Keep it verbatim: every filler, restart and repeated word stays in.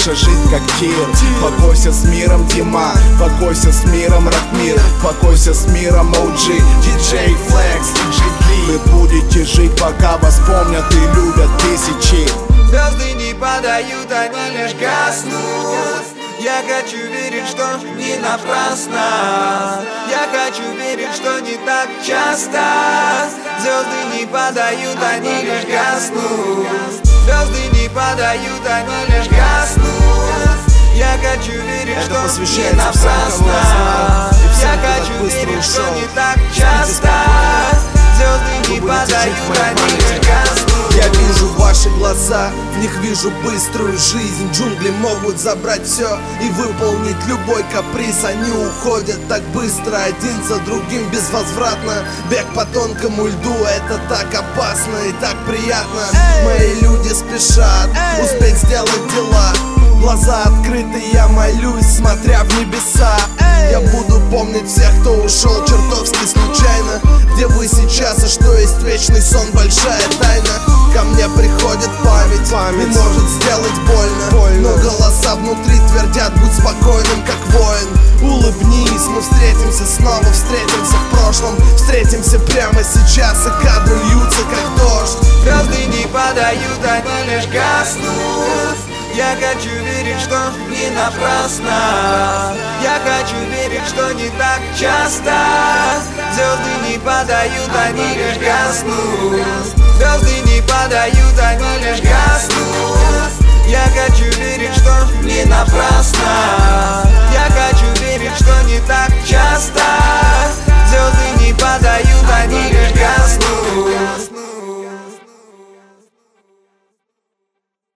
дальше жить как Тир. Покойся с миром, Дима, покойся с миром, Ратмир, покойся с миром, Оуджи, диджей Флекс, диджей Дли. Вы будете жить, пока вас помнят и любят тысячи. Звезды не падают, они лишь гаснут. Я хочу верить, что не напрасно. Я хочу верить, что не так часто. Звезды не падают, они лишь гаснут. Звезды не падают, они лишь гаснут. Я хочу верить, Это что не напрасно. Я хочу верить, что не так часто. Звезды не падают, они лишь гаснут. Я вижу ваши глаза, в них вижу быструю жизнь. Джунгли могут забрать все и выполнить любой каприз. Они уходят так быстро, один за другим безвозвратно. Бег по тонкому льду, это так опасно и так приятно. Мои люди спешат успеть сделать дела. Глаза открыты, я молюсь, смотря в небеса. Я буду помнить всех, кто ушел чертовски случайно. Где вы сейчас и что есть вечный сон, большая тайна. Ко мне приходит память, память. И может сделать больно. больно Но голоса внутри твердят, будь спокойным, как воин. Улыбнись, мы встретимся снова, встретимся в прошлом. Встретимся прямо сейчас, и кадры льются, как дождь. Звезды не падают, они лишь гаснут. Я хочу верить, что не напрасно. Я хочу верить, что не так часто. Звезды не падают, они лишь гаснут. Звезды не падают, они лишь гаснут.